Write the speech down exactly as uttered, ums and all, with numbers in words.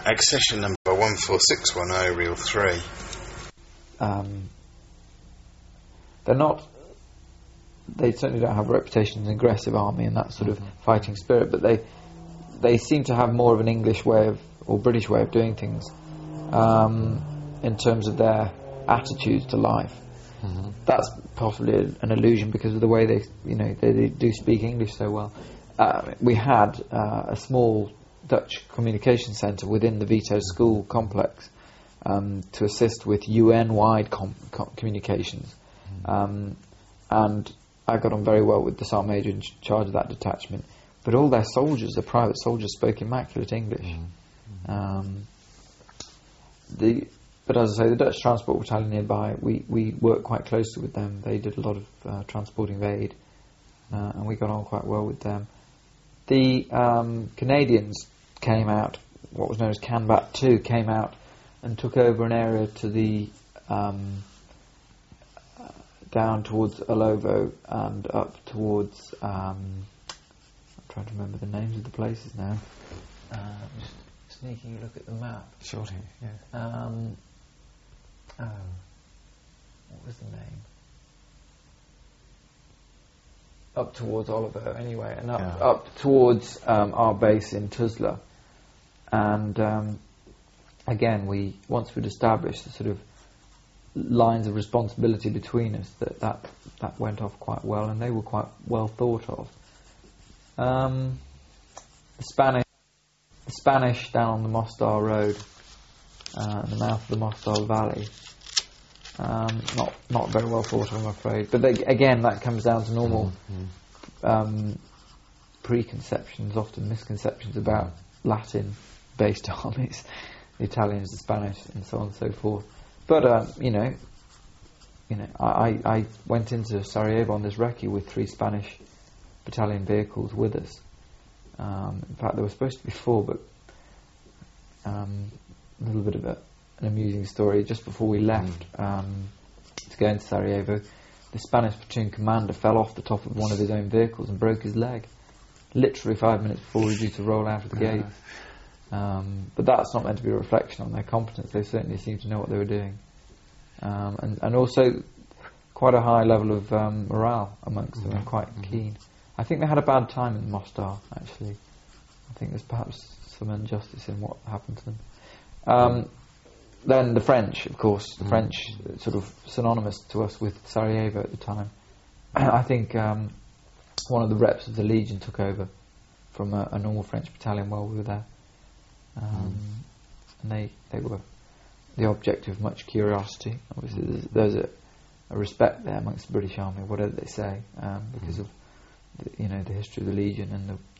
Accession number one four six one zero, reel three. Um, they're not. They certainly don't have a reputation as an aggressive army and that sort mm-hmm. of fighting spirit, but they they seem to have more of an English way of or British way of doing things um, in terms of their attitudes to life. Mm-hmm. That's possibly a, an illusion because of the way they, you know, they, they do speak English so well. Uh, we had uh, a small Dutch communication centre within the Vito school complex um, to assist with U N-wide com- com- communications, mm-hmm. um, and I got on very well with the sergeant major in charge of that detachment. But all their soldiers, the private soldiers, spoke immaculate English. Mm-hmm. Um, the But as I say, the Dutch Transport Battalion nearby, we, we worked quite closely with them. They did a lot of uh, transporting of aid, uh, and we got on quite well with them. The um, Canadians came out, what was known as Canbat two, came out and took over an area to the um, uh, down towards Olovo and up towards, um, I'm trying to remember the names of the places now. Uh, just sneaking a look at the map. Shorty, yeah. Um, oh, what was the name? Up towards Oliver, anyway, and up, yeah. up towards um, our base in Tuzla. And um, again, we once we'd established the sort of lines of responsibility between us, that, that that went off quite well, and they were quite well thought of. Um, the Spanish, the Spanish down on the Mostar Road, uh, in the mouth of the Mostar Valley. Um, not not very well thought of, I'm afraid. But they, again, that comes down to normal mm-hmm. um, preconceptions, often misconceptions about Latin-based armies, the Italians, the Spanish, and so on and so forth. But uh, you know, you know, I, I went into Sarajevo on this recce with three Spanish battalion vehicles with us. Um, in fact, there were supposed to be four, but um, a little bit of a an amusing story. Just before we left um, to go into Sarajevo, the Spanish platoon commander fell off the top of one of his own vehicles and broke his leg, literally five minutes before we were due to roll out of the gate. Um, but that's not meant to be a reflection on their competence. They certainly seemed to know what they were doing, um, and, and also quite a high level of um, morale amongst mm-hmm. them, and quite mm-hmm. keen. I think they had a bad time in Mostar, actually. I think there's perhaps some injustice in what happened to them. Um, Then the French, of course, the mm. French, uh, sort of synonymous to us with Sarajevo at the time. I think um, one of the reps of the Legion took over from a, a normal French battalion while we were there. Um, mm. And they, they were the object of much curiosity. Obviously, there's, there's a, a respect there amongst the British Army, whatever they say, um, because mm. of the, you know, the history of the Legion and the